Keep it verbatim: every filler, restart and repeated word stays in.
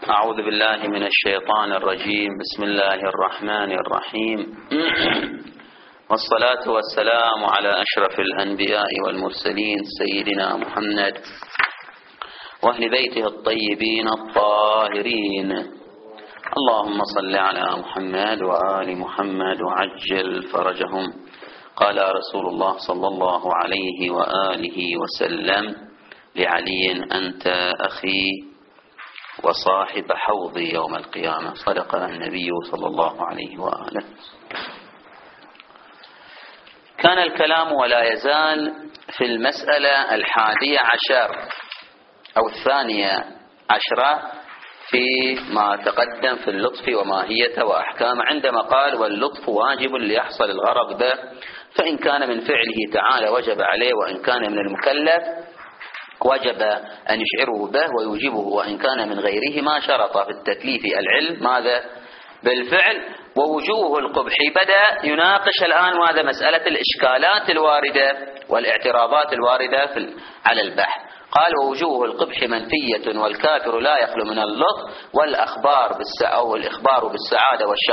أعوذ بالله من الشيطان الرجيم. بسم الله الرحمن الرحيم. والصلاة والسلام على أشرف الأنبياء والمرسلين سيدنا محمد وأهل بيته الطيبين الطاهرين. اللهم صل على محمد وآل محمد وعجل فرجهم. قال رسول الله صلى الله عليه وآله وسلم لعلي: أنت أخي وصاحب حوضي يوم القيامة. صدق النبي صلى الله عليه وآله. كان الكلام ولا يزال في المسألة الحادية عشر أو الثانية عشرة فيما تقدم في اللطف وماهيته وأحكامه، عندما قال: واللطف واجب ليحصل الغرض به، فإن كان من فعله تعالى وجب عليه، وإن كان من المكلف وجب أن يشعره به ويوجبه، وإن كان من غيره ما شرط في التكليف العلم ماذا بالفعل ووجوه القبح. بدأ يناقش الآن ماذا مسألة الإشكالات الواردة والاعتراضات الواردة في على البحث. قال: ووجوه القبح منفية، والكافر لا يخلو من اللطف، والأخبار بالسعادة أو الإخبار بالسعادة والشر